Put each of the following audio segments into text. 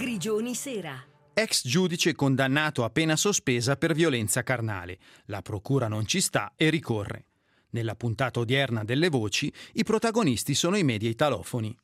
Grigioni Sera. Ex giudice condannato a pena sospesa per violenza carnale. La procura non ci sta e ricorre. Nella puntata odierna delle Voci, i protagonisti sono i media italofoni.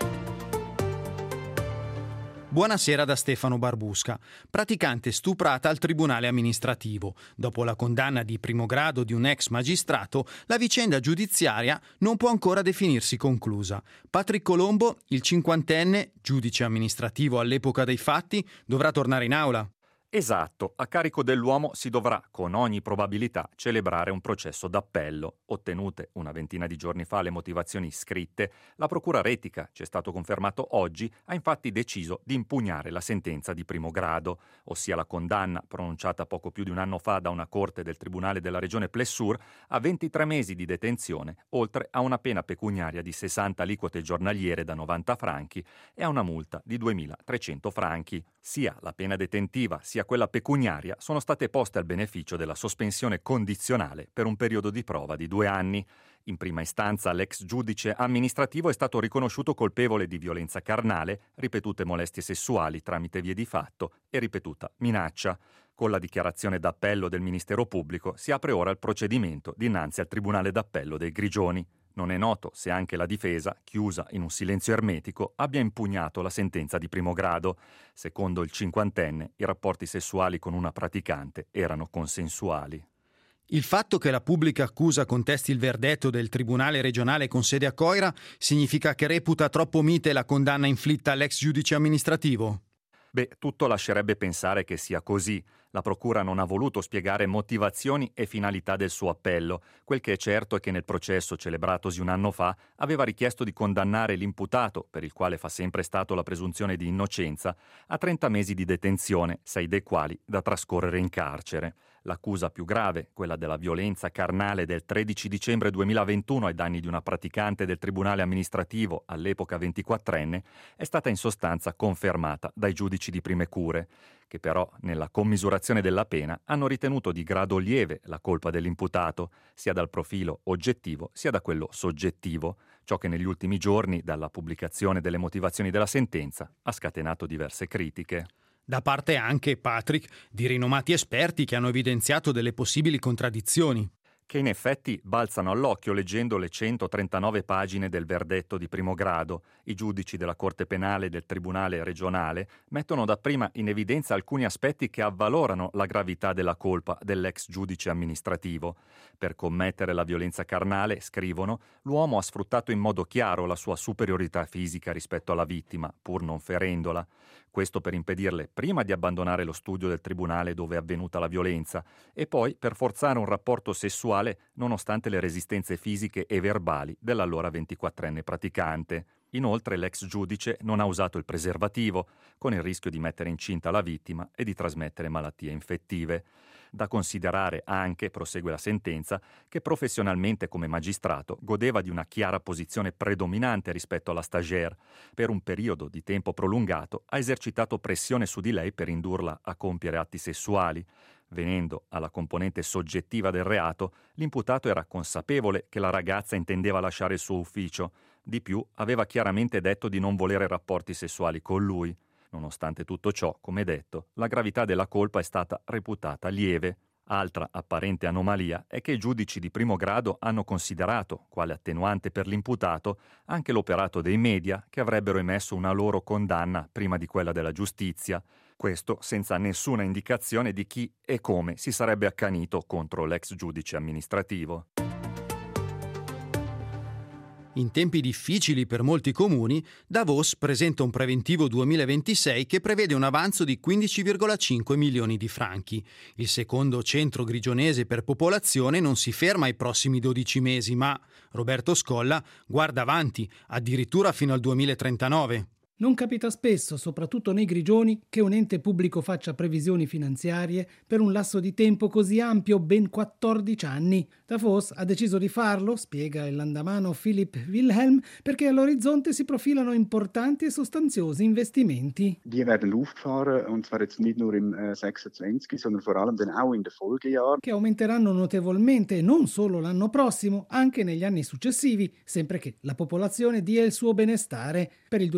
Buonasera da Stefano Barbusca. Praticante stuprata al tribunale amministrativo. Dopo la condanna di primo grado di un ex magistrato, la vicenda giudiziaria non può ancora definirsi conclusa. Patrick Colombo, il cinquantenne, giudice amministrativo all'epoca dei fatti, dovrà tornare in aula. Esatto, a carico dell'uomo si dovrà, con ogni probabilità, celebrare un processo d'appello. Ottenute una ventina di giorni fa le motivazioni scritte, la procura retica, ci è stato confermato oggi, ha infatti deciso di impugnare la sentenza di primo grado, ossia la condanna pronunciata poco più di un anno fa da una corte del Tribunale della Regione Plessur a 23 mesi di detenzione, oltre a una pena pecuniaria di 60 aliquote giornaliere da 90 franchi e a una multa di 2.300 franchi. Sia la pena detentiva sia quella pecuniaria sono state poste al beneficio della sospensione condizionale per un periodo di prova di 2 anni. In prima istanza l'ex giudice amministrativo è stato riconosciuto colpevole di violenza carnale, ripetute molestie sessuali tramite vie di fatto e ripetuta minaccia. Con la dichiarazione d'appello del Ministero Pubblico si apre ora il procedimento dinanzi al Tribunale d'Appello dei Grigioni. Non è noto se anche la difesa, chiusa in un silenzio ermetico, abbia impugnato la sentenza di primo grado. Secondo il cinquantenne, i rapporti sessuali con una praticante erano consensuali. Il fatto che la pubblica accusa contesti il verdetto del Tribunale regionale con sede a Coira significa che reputa troppo mite la condanna inflitta all'ex giudice amministrativo? Tutto lascerebbe pensare che sia così. La procura non ha voluto spiegare motivazioni e finalità del suo appello. Quel che è certo è che nel processo celebratosi un anno fa aveva richiesto di condannare l'imputato, per il quale fa sempre stato la presunzione di innocenza, a 30 mesi di detenzione, 6 dei quali da trascorrere in carcere. L'accusa più grave, quella della violenza carnale del 13 dicembre 2021 ai danni di una praticante del Tribunale amministrativo, all'epoca 24enne, è stata in sostanza confermata dai giudici di prime cure, che però nella commisurazione della pena hanno ritenuto di grado lieve la colpa dell'imputato, sia dal profilo oggettivo sia da quello soggettivo, ciò che negli ultimi giorni, dalla pubblicazione delle motivazioni della sentenza, ha scatenato diverse critiche. Da parte anche, Patrick, di rinomati esperti che hanno evidenziato delle possibili contraddizioni. Che in effetti balzano all'occhio leggendo le 139 pagine del verdetto di primo grado. I giudici della Corte Penale e del Tribunale regionale mettono dapprima in evidenza alcuni aspetti che avvalorano la gravità della colpa dell'ex giudice amministrativo. Per commettere la violenza carnale, scrivono, l'uomo ha sfruttato in modo chiaro la sua superiorità fisica rispetto alla vittima, pur non ferendola. Questo per impedirle prima di abbandonare lo studio del tribunale dove è avvenuta la violenza e poi per forzare un rapporto sessuale nonostante le resistenze fisiche e verbali dell'allora 24enne praticante. Inoltre l'ex giudice non ha usato il preservativo, con il rischio di mettere incinta la vittima e di trasmettere malattie infettive. Da considerare anche, prosegue la sentenza, che professionalmente come magistrato godeva di una chiara posizione predominante rispetto alla stagiaire. Per un periodo di tempo prolungato ha esercitato pressione su di lei per indurla a compiere atti sessuali. Venendo alla componente soggettiva del reato, l'imputato era consapevole che la ragazza intendeva lasciare il suo ufficio. Di più, aveva chiaramente detto di non volere rapporti sessuali con lui. Nonostante tutto ciò, come detto, la gravità della colpa è stata reputata lieve. Altra apparente anomalia è che i giudici di primo grado hanno considerato, quale attenuante per l'imputato, anche l'operato dei media che avrebbero emesso una loro condanna prima di quella della giustizia. Questo senza nessuna indicazione di chi e come si sarebbe accanito contro l'ex giudice amministrativo. In tempi difficili per molti comuni, Davos presenta un preventivo 2026 che prevede un avanzo di 15,5 milioni di franchi. Il secondo centro grigionese per popolazione non si ferma ai prossimi 12 mesi, ma Roberto Scolla guarda avanti, addirittura fino al 2039. Non capita spesso, soprattutto nei Grigioni, che un ente pubblico faccia previsioni finanziarie per un lasso di tempo così ampio, ben 14 anni. Davos ha deciso di farlo, spiega il landamano Philipp Wilhelm, perché all'orizzonte si profilano importanti e sostanziosi investimenti. Die werden auffahren, und zwar jetzt nicht nur im 26, sondern vor allem dann auch in den Folgejahren. Che aumenteranno notevolmente non solo l'anno prossimo, anche negli anni successivi, sempre che la popolazione dia il suo benestare. Per il 2026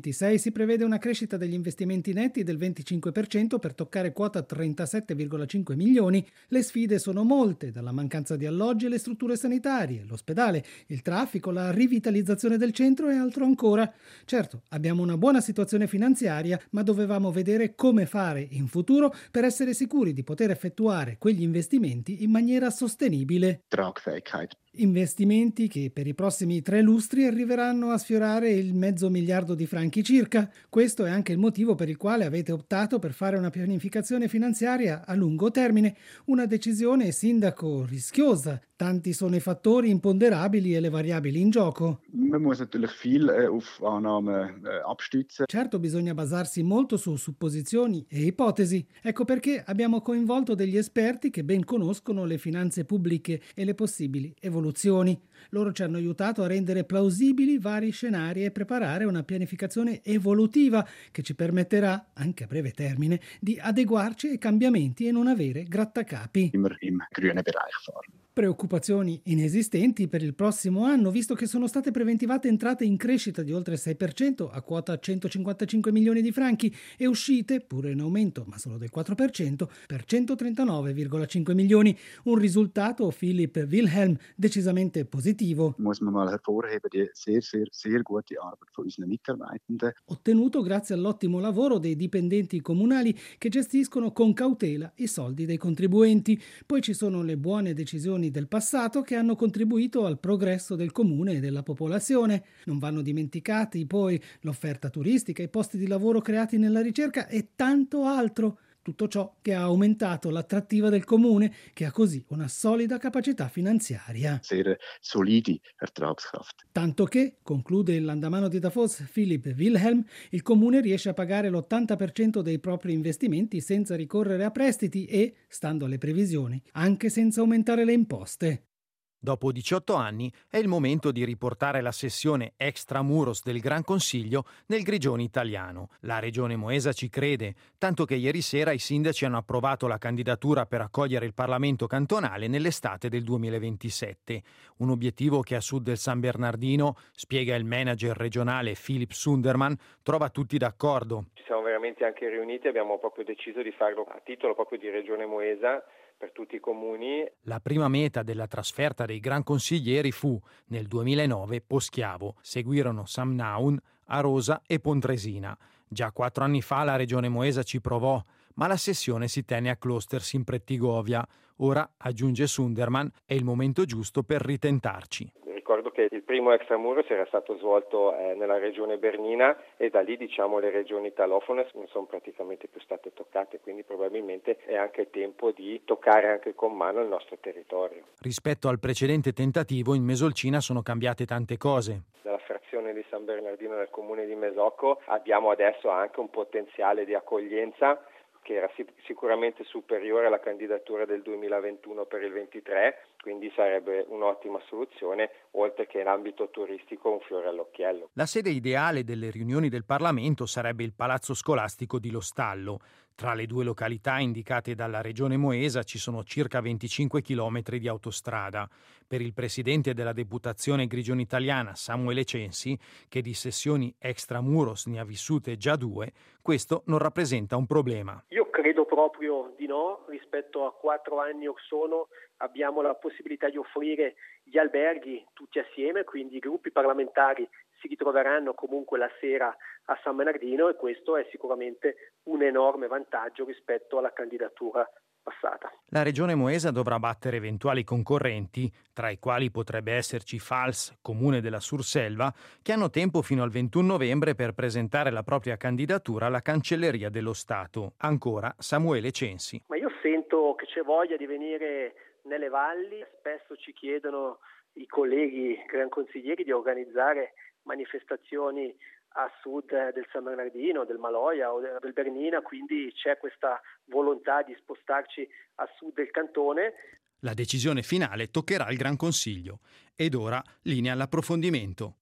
2026 si prevede una crescita degli investimenti netti del 25% per toccare quota 37,5 milioni. Le sfide sono molte, dalla mancanza di alloggi alle strutture sanitarie, l'ospedale, il traffico, la rivitalizzazione del centro e altro ancora. Certo, abbiamo una buona situazione finanziaria, ma dovevamo vedere come fare in futuro per essere sicuri di poter effettuare quegli investimenti in maniera sostenibile. Tragfähigkeit. Investimenti che per i prossimi 3 lustri arriveranno a sfiorare il $500 miliardi di franchi circa. Questo è anche il motivo per il quale avete optato per fare una pianificazione finanziaria a lungo termine, una decisione, sindaco, rischiosa. Tanti sono i fattori imponderabili e le variabili in gioco. Man muss natürlich viel auf Annahmen abstützen. Certo, bisogna basarsi molto su supposizioni e ipotesi. Ecco perché abbiamo coinvolto degli esperti che ben conoscono le finanze pubbliche e le possibili evoluzioni. Loro ci hanno aiutato a rendere plausibili vari scenari e preparare una pianificazione evolutiva che ci permetterà, anche a breve termine, di adeguarci ai cambiamenti e non avere grattacapi. Immer im grünen Bereich fahren. Preoccupazioni inesistenti per il prossimo anno, visto che sono state preventivate entrate in crescita di oltre 6% a quota 155 milioni di franchi e uscite, pure in aumento ma solo del 4%, per 139,5 milioni. Un risultato, Philipp Wilhelm, decisamente positivo. Muss man mal hervorheben, die sehr gute Arbeit von unseren Mitarbeitenden. Ottenuto grazie all'ottimo lavoro dei dipendenti comunali che gestiscono con cautela i soldi dei contribuenti. Poi ci sono le buone decisioni del passato che hanno contribuito al progresso del comune e della popolazione. Non vanno dimenticati poi l'offerta turistica, i posti di lavoro creati nella ricerca e tanto altro. Tutto ciò che ha aumentato l'attrattiva del comune, che ha così una solida capacità finanziaria. Sehr solide Ertragskraft. Tanto che, conclude l'andamano di Davos Philipp Wilhelm, il comune riesce a pagare l'80% dei propri investimenti senza ricorrere a prestiti e, stando alle previsioni, anche senza aumentare le imposte. Dopo 18 anni è il momento di riportare la sessione extramuros del Gran Consiglio nel Grigione italiano. La Regione Moesa ci crede, tanto che ieri sera i sindaci hanno approvato la candidatura per accogliere il Parlamento cantonale nell'estate del 2027. Un obiettivo che a sud del San Bernardino, spiega il manager regionale Philipp Sunderman, trova tutti d'accordo. Ci siamo veramente anche riuniti e abbiamo proprio deciso di farlo a titolo proprio di Regione Moesa, per tutti i comuni. La prima meta della trasferta dei Gran Consiglieri fu, nel 2009, Poschiavo. Seguirono Samnaun, Arosa e Pontresina. Già 4 anni fa la Regione Moesa ci provò, ma la sessione si tenne a Klosters in Prettigovia. Ora, aggiunge Sunderman, è il momento giusto per ritentarci. Ricordo che il primo extramuros era stato svolto nella regione Bernina e da lì le regioni talofone non sono praticamente più state toccate, quindi probabilmente è anche tempo di toccare anche con mano il nostro territorio. Rispetto al precedente tentativo in Mesolcina sono cambiate tante cose. Dalla frazione di San Bernardino del comune di Mesocco abbiamo adesso anche un potenziale di accoglienza che era sicuramente superiore alla candidatura del 2021 per il 23, quindi sarebbe un'ottima soluzione, oltre che in ambito turistico un fiore all'occhiello. La sede ideale delle riunioni del Parlamento sarebbe il Palazzo Scolastico di Lo Stallo. Tra le 2 località indicate dalla Regione Moesa ci sono circa 25 chilometri di autostrada. Per il presidente della Deputazione Grigione Italiana, Samuele Censi, che di sessioni extramuros ne ha vissute già 2, questo non rappresenta un problema. Io credo proprio di no, rispetto a 4 anni or sono abbiamo la possibilità di offrire gli alberghi tutti assieme, quindi i gruppi parlamentari si ritroveranno comunque la sera a San Bernardino e questo è sicuramente un enorme vantaggio rispetto alla candidatura passata. La Regione Moesa dovrà battere eventuali concorrenti, tra i quali potrebbe esserci Fals, comune della Surselva, che hanno tempo fino al 21 novembre per presentare la propria candidatura alla Cancelleria dello Stato. Ancora Samuele Censi. Ma io sento che c'è voglia di venire nelle valli, spesso ci chiedono i colleghi gran consiglieri di organizzare manifestazioni a sud del San Bernardino, del Maloja o del Bernina, quindi c'è questa volontà di spostarci a sud del cantone. La decisione finale toccherà al Gran Consiglio ed ora linea all'approfondimento.